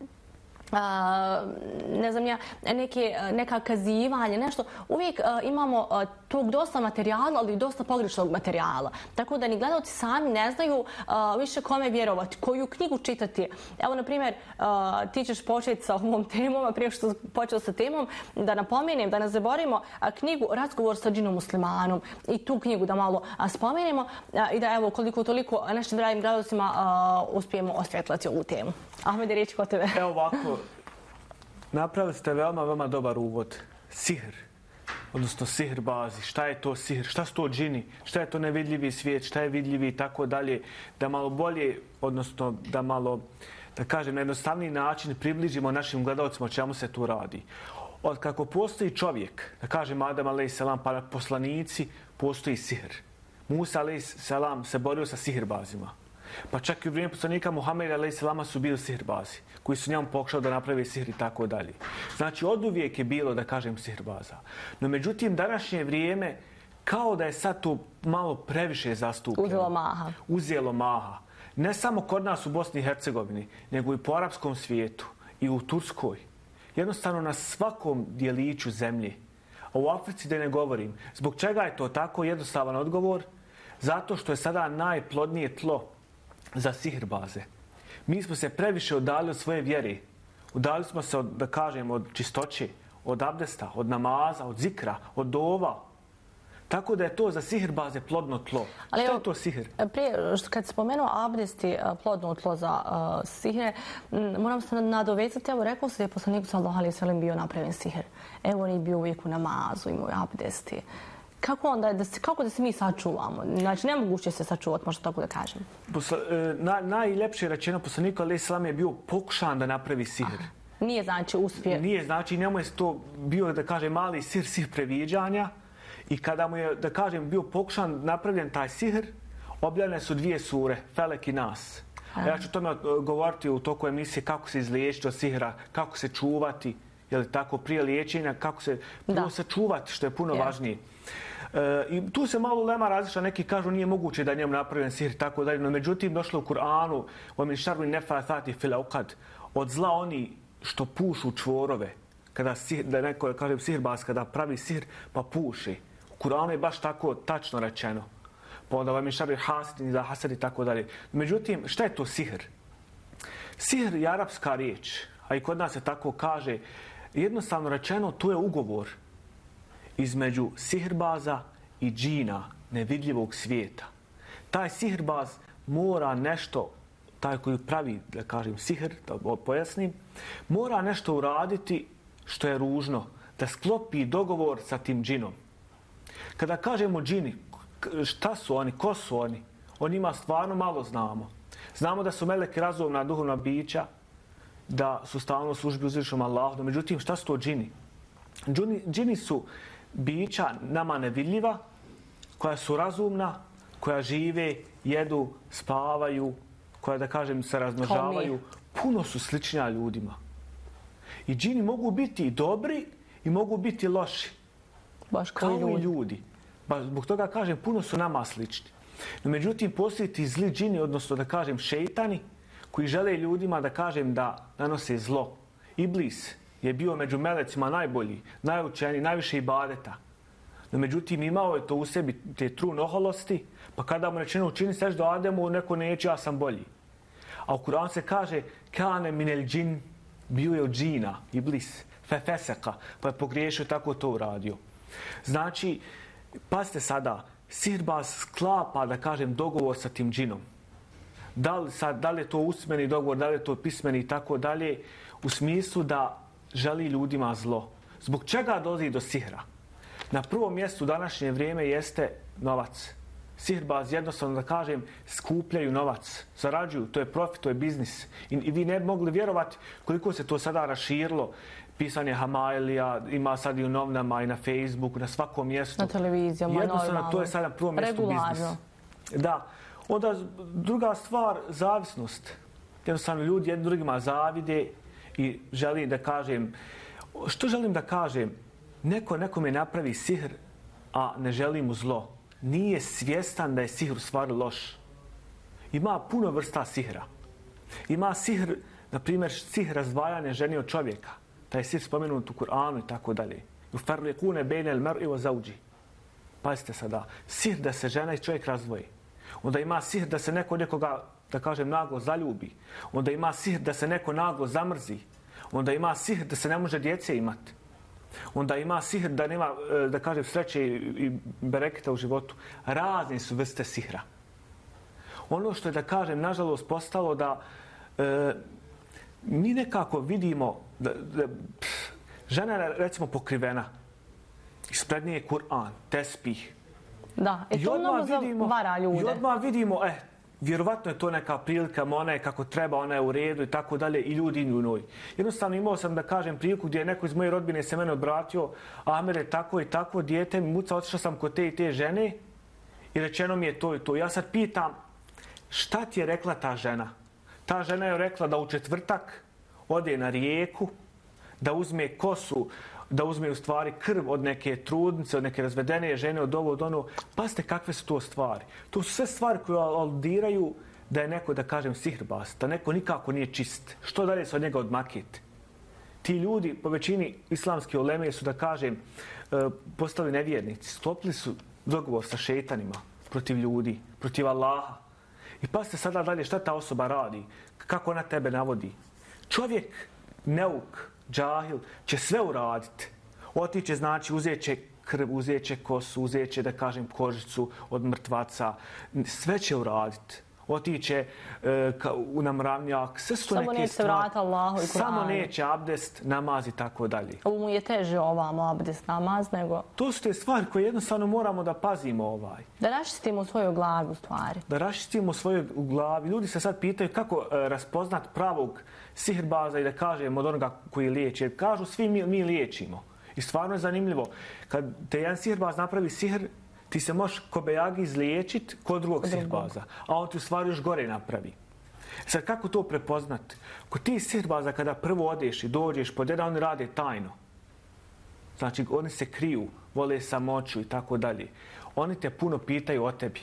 neka kazivanja, nešto. Uvijek imamo tog dosta materijala, ali i dosta pogrešnog materijala. Tako da ni gledalci sami ne znaju više kome vjerovati, koju knjigu čitati. Evo, na primjer, ti ćeš početi sa ovom temom, a prije što počeo sa temom, da napomenem, da ne zaboravimo knjigu Razgovor sa džinom muslimanom i tu knjigu da malo spomenemo i da, evo, koliko toliko našim dragim gledalcima uspijemo osvjetlati ovu temu. Ahmede, riječ kod tebe. Evo ovako, napravili ste veoma dobar uvod. Sihr, odnosno sihr bazi. Šta je to sihr? Šta su to džini? Šta je to nevidljivi svijet? Šta je vidljivi i tako dalje? Da malo bolje, odnosno da malo, da kažem, na jednostavniji način približimo našim gledalcima o čemu se tu radi. Od kako postoji čovjek, da kažem Adam a.s. pa poslanici, postoji sihr. Musa a.s. se borio sa sihr bazima. Pa čak i u vrijeme poslanika Muhameda a.s. su bili sihirbazi, koji su njemu pokušali da naprave sihr i tako dalje. Znači, oduvijek je bilo, da kažem, sihirbaza. No, međutim, današnje vrijeme, kao da je sad to malo previše zastupljeno. Uzelo maha. Ne samo kod nas u Bosni i Hercegovini, nego i po arapskom svijetu i u Turskoj. Jednostavno na svakom dijeliću zemlje. A u Africi da ne govorim. Zbog čega je to tako? Jednostavan odgovor. Zato što je sada najplodnije tlo za sihirbaze. Mi smo se previše udalili od svoje vjere. Udalili smo se, da kažem, od čistoće, od abdesta, od namaza, od zikra, od dova. Tako da je to za sihirbaze plodno tlo. Ali šta je to sihir? Prije, kad spomenuo abdest i plodno tlo za sihir, moram se nadovezati, evo rekao se da je poslanik sallallahu alejhi ve sellem bio napravljen sihir. Evo on je bio uvijek u namazu, imao abdesti. Kako onda, kako da se mi sačuvamo? Znači, nemoguće se sačuvati, možda tako da kažem. Najljepše rečeno poslaniku alejhi selam je bio pokušan da napravi sihir. Nije znači uspije. Nije znači, njemu je to bio, da kažem, mali sihr previđanja. I kada mu je, da kažem, bio pokušan napravljen taj sihr, objavljene su 2 sure, Felek i Nas. A ja ću tome govoriti u toku emisije kako se izliječiti od sihra, kako se čuvati, je li tako, prije liječenja, kako se prvo sačuvati, što je puno važnije. I tu se malo lema različita, neki kažu nije moguće da njemu napravljen sihr i tako dalje, no međutim došlo u Kur'anu وَمِنْ شَرِّ النَّفَّاثَاتِ فِي الْعُقَدِ od zla oni što pušu čvorove, kada da neko kaže sihirbaz, kada pravi sihr pa puši. U Kur'anu je baš tako tačno rečeno. Pa onda vam je šarri hasidin za hasad i tako dalje. Međutim, šta je to sihr? Sihr je arapska riječ, a i kod nas se tako kaže. Jednostavno rečeno, to je ugovor između sihirbaza i džina, nevidljivog svijeta. Taj sihirbaz mora nešto, taj koji pravi, da kažem, sihr, da pojasnim, mora nešto uraditi što je ružno, da sklopi dogovor sa tim džinom. Kada kažemo džini, šta su oni, ko su oni? O njima stvarno malo znamo. Znamo da su meleki razumna duhovna bića, da su stalno u službi uzvišenom Allahu. Međutim, šta su to džini? Džini su bića nama nevidljiva, koja su razumna, koja žive, jedu, spavaju, koja, da kažem, se razmnožavaju. Puno su sličnija ljudima. I džini mogu biti dobri i mogu biti loši. Baš kao i ljudi. Zbog toga kažem, puno su nama slični. No, međutim, postoji ti zli džini, odnosno da kažem šejtani, koji žele ljudima, da kažem, da nanose zlo. Iblis je bio među melecima najbolji, najučeniji, najviše ibadeta. No, međutim, imao je to u sebi, te trun oholosti, pa kada mu rečeno učini seždu Ademu, neko neće, ja sam bolji. A u Kur'anu se kaže, kane minel džin, bio je od džina, Iblis, fefeseka, pa je pogriješio, tako to uradio. Znači, pazite sada, sihirbaz sklapa, da kažem, dogovor sa tim džinom. Da li je to usmeni dogovor, da li je to pismeni i tako dalje, u smislu da želi ljudima zlo. Zbog čega dolazi do sihra? Na prvom mjestu u današnje vrijeme jeste novac. Sihirbaz, jednostavno da kažem, skupljaju novac, zarađuju, to je profit, to je biznis. I vi ne bi mogli vjerovati koliko se to sada raširilo. Pisanje Hamailija, ima sad i u novinama i na Facebooku, na svakom mjestu. Na televizijama, jednostavno, to je sada na prvom mjestu biznis. Da. Onda druga stvar, zavisnost. Jednostavno ljudi jednim drugima zavide i želim da kažem, što želim da kažem? Nekome napravi sihr, a ne želi mu zlo. Nije svjestan da je sihr u stvari loš. Ima puno vrsta sihra. Ima sihr, na primjer, sihr razdvajanja žene od čovjeka. Taj sihr spomenut u Kur'anu i tako dalje. Yufarriqune bejne al-mar'i wa zawji. Pazite sada, sihr da se žena i čovjek razdvoji. Onda ima sihr da se nekoga, da kažem, naglo zaljubi. Onda ima sihr da se neko naglo zamrzi. Onda ima sihr da se ne može djece imati. Onda ima sihr da nema, da kažem, sreće i bereketa u životu. Razne su vrste sihra. Ono što je, da kažem, nažalost postalo da mi nekako vidimo da žena je, recimo, pokrivena. Ispred nje je Kur'an, tespih. Da, to mnogo zavara ljude. I odmah vidimo, vjerovatno je to neka prilika, ona je kako treba, ona je u redu i tako dalje, i ljudi u njoj. Jednostavno imao sam, da kažem, priliku gdje je neko iz moje rodbine se mene obratio, Amer je tako i tako, dijete mi muca, otišao sam kod te i te žene i rečeno mi je to i to. Ja sad pitam, Šta ti je rekla ta žena? Ta žena je rekla da u četvrtak ode na rijeku, da uzme kosu, da uzme u stvari krv od neke trudnice, od neke razvedene žene, od ovo, od ono. Pazite kakve su to stvari. To su sve stvari koje aludiraju da je neko, da kažem, sihrbaz, da neko nikako nije čist. Što dalje se od njega odmakiti? Ti ljudi, po većini islamske uleme, su, da kažem, postali nevjernici. Sklopili su dogovor sa šetanima protiv ljudi, protiv Allaha. I pazite sada dalje šta ta osoba radi, kako ona tebe navodi. Čovjek, neuk, džahil, će sve uraditi. Otiće, znači, uzet će krv, uzet će kosu, uzet će, da kažem, kožicu od mrtvaca. Sve će uraditi. Otiće na mravnjak, sve su to neke stvari. Samo neće se vratiti Allahu i Kur'anu. Samo neće abdest, namaz i tako dalje. Ovo mu je teže ovamo abdest, namaz, nego... To su te stvari koje jednostavno moramo da pazimo Da raščistimo svoju glavu u stvari. Da raščistimo svoju glavu. Ljudi se sad pitaju kako raspoznat pravog sihirbaza i da kažemo od onoga koji liječi. Jer kažu svi mi liječimo. I stvarno je zanimljivo. Kad te jedan sihirbaz napravi sihr, ti se možeš kobejagi izliječiti kod drugog sihirbaza, a on ti u stvari još gore napravi. Sad, kako to prepoznati? Kod ti sihirbaza, kada prvo odeš i dođeš pod jedan, oni rade tajno. Znači, oni se kriju, vole samoću i tako dalje. Oni te puno pitaju o tebi.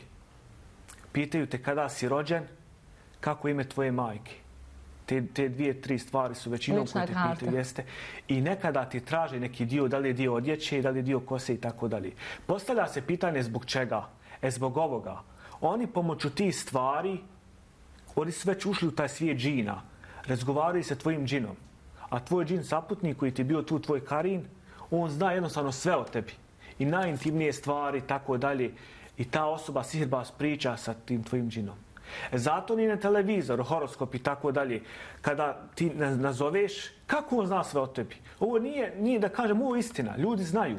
Pitaju te kada si rođen, kako ime tvoje majke. Te dvije, tri stvari su većinom koje te pitaju, jeste. I nekada ti traže neki dio, da li je dio odjeće, da li je dio kose i tako dalje. Postavlja se pitanje zbog čega? Zbog ovoga. Oni pomoću tih stvari, oni su već ušli u taj svijet džina. Razgovaraju sa tvojim džinom. A tvoj džin saputnik koji ti je bio tu tvoj karin, on zna jednostavno sve o tebi. I najintimnije stvari i tako dalje. I ta osoba sihirbaz priča sa tim tvojim džinom. Zato ni na televizoru, horoskop i tako dalje, kada ti nazoveš, kako on zna sve o tebi? Ovo nije da kažem, ovo je istina. Ljudi znaju.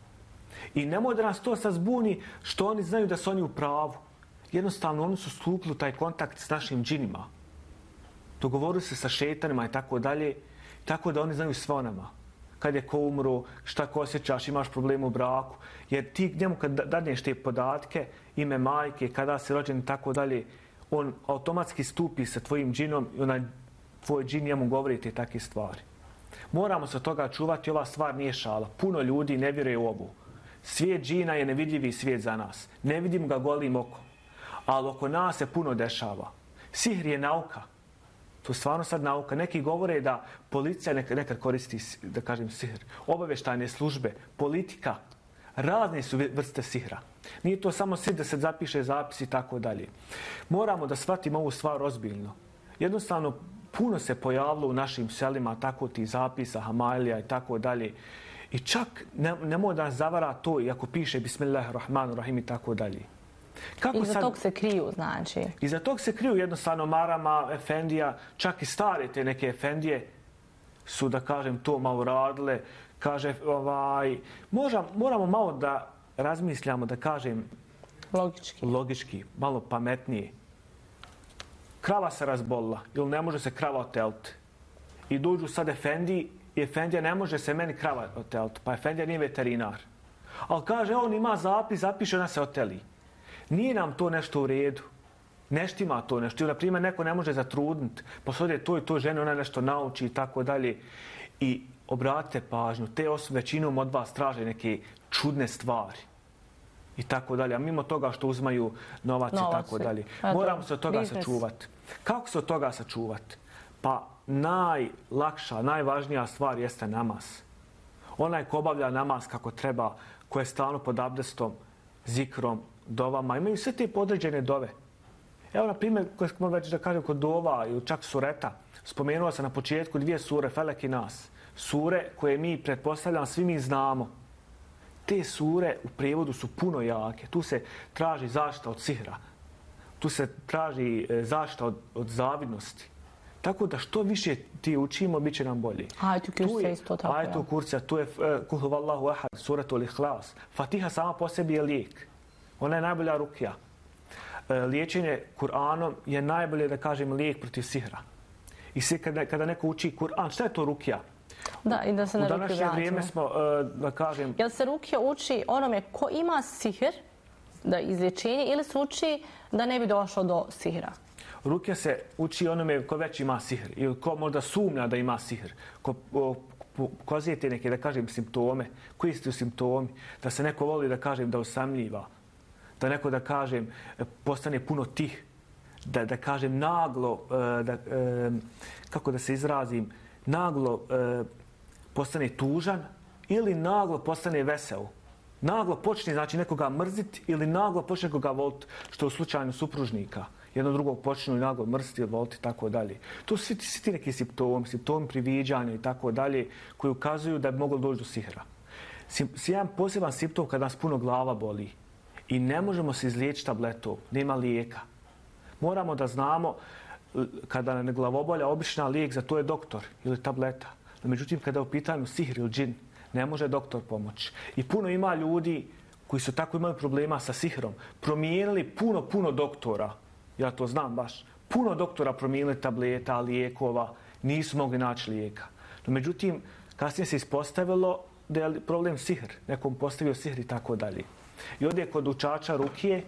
I nemoj da nas to sad zbuni što oni znaju da su oni u pravu. Jednostavno, oni su stupili u taj kontakt s našim džinima. Dogovorili se sa šetanima i tako dalje, tako da oni znaju sve o nama. Kad je ko umro, šta ko osjećaš, imaš problem u braku. Jer ti njemu kad dadneš te podatke, ime majke, kada si rođen i tako dalje, on automatski stupi sa tvojim džinom i onaj tvoj džin njemu govori te takve stvari. Moramo se od toga čuvati, ova stvar nije šala. Puno ljudi ne vjeruje u ovu. Svijet džina je nevidljivi svijet za nas. Ne vidimo ga golim okom. Ali oko nas se puno dešava. Sihr je nauka. To je stvarno sad nauka. Neki govore da policija nekad koristi, da kažem, sihr. Obavještajne službe, politika, razne su vrste sihra. Nije to samo sihr da se zapiše zapis i tako dalje. Moramo da shvatimo ovu stvar ozbiljno. Jednostavno, puno se pojavilo u našim selima tako ti zapisa, hamailija i tako dalje. I čak nemoj da nas zavara to, iako piše Bismillahirrahmanirrahim i tako dalje. Iza tog se kriju, znači? Iza tog se kriju jednostavno marama, efendija, čak i stare te neke efendije su, da kažem, to malo radile. Kaže, moramo malo da razmišljamo, da kažem, logički, malo pametnije. Krava se razbolila ili ne može se krava oteliti. I dođu sad efendiji i efendija ne može se meni krava oteliti, pa efendija nije veterinar. Ali kaže, on ima zapis, zapiše, ona se oteli. Nije nam to nešto u redu. Neštima to nešto. Ili, na primjer, neko ne može zatrudniti, pa sad je to žene, ona nešto nauči i tako dalje. I obratite pažnju, te osobe većinom od vas traže neke čudne stvari. I tako dalje. A mimo toga što uzmaju novac i tako dalje. Moramo se od toga sačuvati. Kako se od toga sačuvati? Pa najlakša, najvažnija stvar jeste namaz. Onaj ko obavlja namaz kako treba, ko je stalno pod abdestom, zikrom, dovama, imaju sve te podređene dove. Evo, na primjer, koje smo već da kažem kod dova ili čak sureta, spomenuo sam na početku 2 sure, Felek i Nas. Sure koje mi, pretpostavljam, svi mi znamo. Te sure u prijevodu su puno jake. Tu se traži zaštita od sihra. Tu se traži zaštita od zavidnosti. Tako da što više ti učimo, bit će nam bolje. Ajetu kurcija isto tako. Ajetu kurcija, tu je Kul huvallahu ahad, suratul ihlas. Fatiha sama po sebi je lijek. Ona je najbolja rukija. Liječenje Kur'anom je najbolje, da kažem, lijek protiv sihra. I kada neko uči Kur'an, šta je to rukija? Da, i da se na rukiju vratimo. U današnje vrijeme smo, da kažem... Jel se rukija uči onome ko ima sihr da izlječenje ili se uči da ne bi došlo do sihra? Rukja se uči onome ko već ima sihr ili ko možda sumnja da ima sihr. Ko pokazuje te neke, da kažem, simptome. Koji su simptomi? Da se neko voli, da kažem, da osamljiva. Da neko, da kažem, postane puno tih. Da kažem, naglo, kako da se izrazim, naglo postane tužan ili naglo postane vesel. Naglo počne, znači, nekoga mrziti ili naglo počne nekoga voliti, što je u slučaju supružnika. Jedno drugog počnu naglo mrziti ili voliti, tako dalje. To su svi ti neki simptomi priviđanja i tako dalje, koji ukazuju da bi moglo doći do sihra. Jedan poseban simptom kada nas puno glava boli i ne možemo se izliječiti tabletom, nema lijeka. Moramo da znamo, kada nam glavobolja, obična lijek za to je doktor ili tableta. No, međutim, kada je u pitanju sihr ili džin, ne može doktor pomoći. I puno ima ljudi koji su tako imali problema sa sihrom, promijenili puno doktora. Ja to znam baš. Puno doktora promijenili tableta, lijekova, nisu mogli naći lijeka. No, međutim, kasnije se ispostavilo da je problem sihr. Nekom postavio sihr i tako dalje. I ovdje kod učača rukije,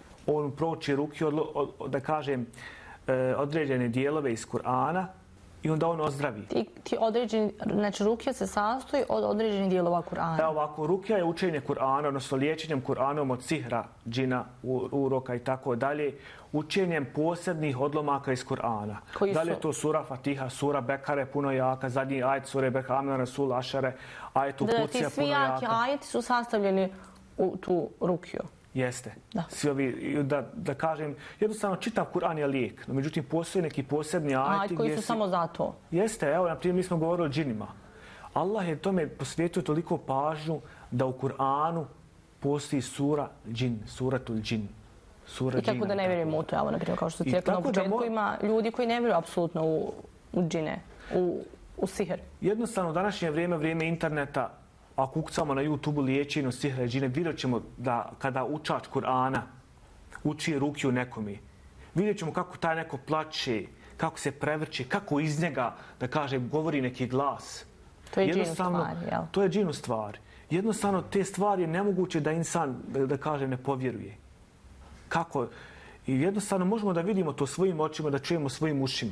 on prouči rukiju, da kažem, određene dijelove iz Kur'ana i onda on ozdravi. Ti određeni, znači rukija se sastoji od određenih dijelova Kur'ana. Evo ovako, rukija je učenje Kur'ana, odnosno liječenjem Kur'anom od sihra, džina, uroka i tako dalje, učenjem posebnih odlomaka iz Kur'ana. Da li je to sura Fatiha, sura Bekare, puno jaka, zadnji ajet sure Bekame, Rasul, Ašare, ajet Kucija, puno jaka. Ti svi jaki ajeti su sastavljeni u tu rukiju. Jeste. Svi ovi, da kažem, jednostavno čitav Kur'an je lijek. No, međutim, postoje neki posebni ajeti koji su samo za to. Jeste, evo, na primjer, mi smo govorili o džinima. Allah je tome posvetio toliko pažnju da u Kur'anu postoji sura džin, suratul džin. I kako da ne vjerujemo u to, evo, na primjer, kao što ste rekli na početku, ima ljudi koji ne vjeruju apsolutno u džine, u sihr. Jednostavno, u današnje vrijeme interneta, ako ukucamo na YouTube liječenju sihra i džine, vidjet ćemo da kada učač Kur'ana uči rukiju nekome, vidjet ćemo kako taj neko plače, kako se prevrće, kako iz njega, da kažem, govori neki glas. To je džinu stvar, jel? To je džinu stvar. Jednostavno, te stvari je nemoguće da insan, da kažem, ne povjeruje. Kako? I jednostavno možemo da vidimo to svojim očima, da čujemo svojim ušima.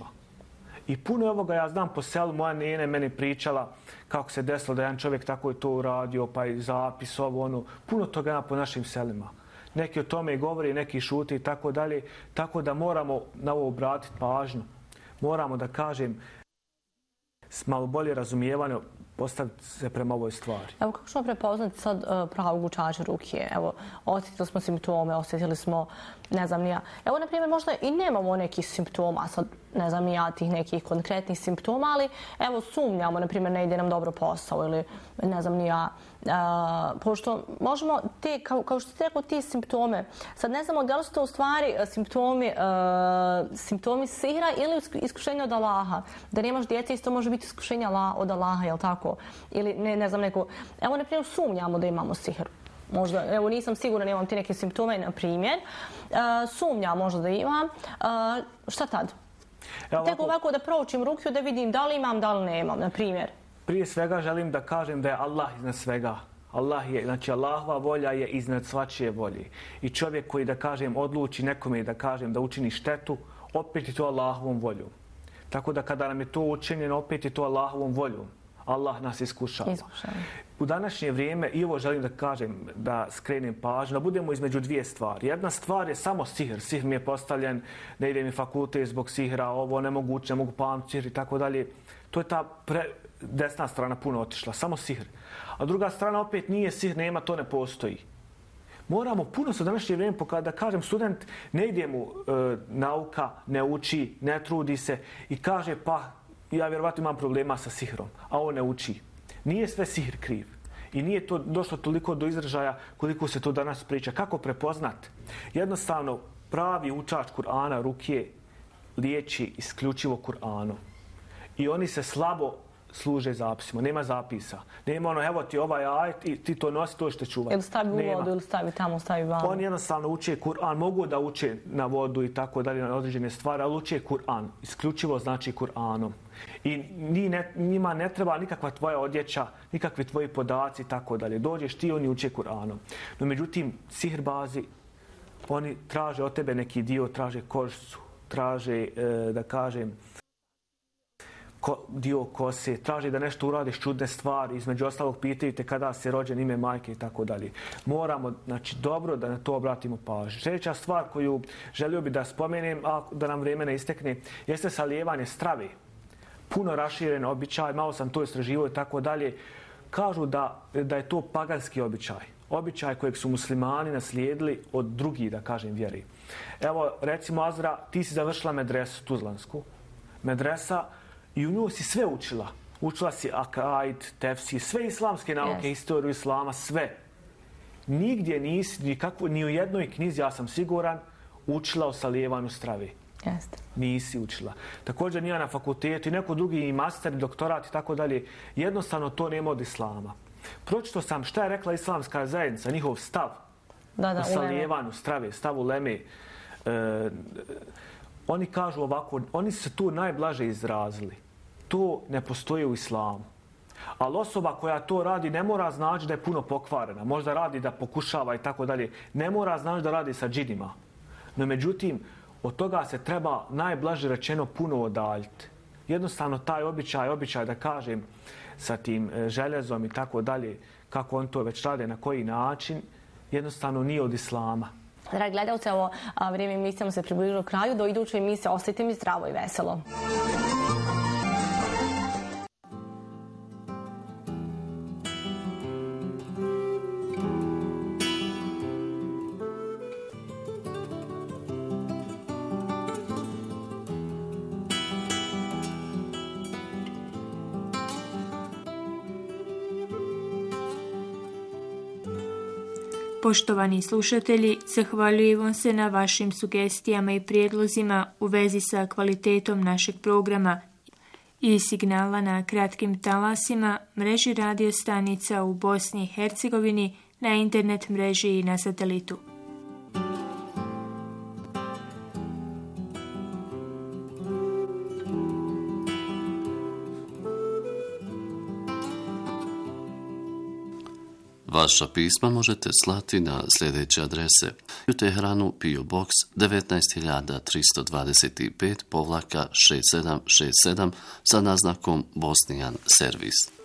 I puno ovoga ja znam po selu, moja nene meni pričala kako se desilo da jedan čovjek tako je to uradio, pa i zapis ovo, ono. Puno toga ima po našim selima. Neki o tome i govori, neki šute i tako dalje. Tako da moramo na ovo obratiti pažnju. Moramo, da kažem, s malo bolje razumijevanje postaviti se prema ovoj stvari. Evo, kako ćemo prepoznati sad pravog učača rukije? Evo, osjetili smo simptome, osjetili smo, ne znam ni ja. Evo, na primjer, možda i nemamo nekih simptoma, sad ne znam ni ja tih nekih konkretnih simptoma, ali evo, sumnjamo, na primjer, ne ide nam dobro posao ili ne znam ni ja. Pošto možemo te, kao što ste rekao, ti simptome, sad ne znamo da li su to u stvari simptomi sihra ili iskušenja od Allaha. Da nemaš djece, isto može biti iskušenja od Allaha, jel tako? Ili ne znam neko... Evo, na primjer, sumnjamo da imamo sihr. Možda, evo, nisam sigurna, imam ti neke simptome, na primjer. Sumnjam možda da imam. Šta tad? Tek ovako da proučim rukiju, da vidim da li imam, da li nemam, na primjer. Prije svega želim da kažem da je Allah iznad svega. Znači Allahova volja je iznad svačije volje. I čovjek koji, da kažem, odluči nekome, da kažem, da učini štetu, opet je to Allahovom voljom. Tako da kada nam je to učinjeno, opet je to Allahovom voljom. Allah nas iskušava. U današnje vrijeme, i ovo želim da kažem, da skrenem pažnju, da budemo između dvije stvari. Jedna stvar je samo sihr. Sihr mi je postavljen, ne ide mi fakultet zbog sihra, ovo nemoguće, ne mogu pamtiti sihr i tako dalje. To je ta desna strana puno otišla, samo sihr. A druga strana opet nije sihr, nema, to ne postoji. Moramo puno se u današnje vrijeme, da kažem, student ne ide mu nauka, ne uči, ne trudi se i kaže pa ja vjerovatno imam problema sa sihrom, a on ne uči. Nije sve sihr kriv. I nije to došlo toliko do izražaja koliko se to danas priča. Kako prepoznat? Jednostavno, pravi učač Kur'ana, rukije, liječi isključivo Kur'anom. I oni se slabo služe zapisima. Nema zapisa. Nema ono, evo ti ovaj ajet i ti to nosi, to što čuvati. Ili stavi u vodu, ili stavi tamo, stavi vamo. Oni jednostavno uče Kur'an, mogu da uče na vodu i tako dalje, na određene stvari, ali uče Kur'an. Isključivo znači Kur'anom. I njima ne treba nikakva tvoja odjeća, nikakvi tvoji podaci i tako dalje. Dođeš ti, oni uče Kur'anom. No međutim, sihrbazi Oni traže od tebe neki dio, traže kožicu, traže, da kažem, dio kose, traži da nešto uradiš čudne stvari, između ostalog pitaju te kada si rođen, ime majke i tako dalje. Moramo, znači, dobro da na to obratimo pažnju. Sljedeća stvar koju želio bi da spomenem, a da nam vrijeme ne istekne, jeste salijevanje strave. Puno raširen običaj, malo sam to istraživao i tako dalje. Kažu da je to paganski običaj. Običaj kojeg su muslimani naslijedili od drugih, da kažem, vjeri. Evo, recimo, Azra, ti si završila medresu tuzlansku. Medresa, i u nju si sve učila. Učila si akaid, tefsir, sve islamske nauke, istoriju islama, sve. Nigdje nisi, ni u jednoj knjizi, ja sam siguran, učila o salijevanju strave. Jeste. Nisi učila. Također nije na fakultetu i neko drugi i master, doktorat i tako dalje. Jednostavno to nema od islama. Pročito sam šta je rekla islamska zajednica, njihov stav o salijevanju strave, stav uleme. Oni kažu ovako, oni se tu najblaže izrazili. To ne postoji u islamu. Ali osoba koja to radi ne mora znači da je puno pokvarena. Možda radi da pokušava i tako dalje. Ne mora znači da radi sa džinima. No međutim, od toga se treba najblaže rečeno puno odaljiti. Jednostavno taj običaj da kažem sa tim željezom i tako dalje, kako on to već rade, na koji način, jednostavno nije od islama. Dragi gledalci, ovo vrijeme emisijama se približilo kraju. Do iduće emisije ostajte mi zdravo i veselo. Poštovani slušatelji, zahvaljujemo se na vašim sugestijama i prijedlozima u vezi sa kvalitetom našeg programa i signala na kratkim talasima, mreži radio stanica u Bosni i Hercegovini, na internet mreži i na satelitu. Vaša pisma možete slati na sljedeće adrese: u Teheranu PO Box 19325-6767 sa naznakom Bosnijan servis.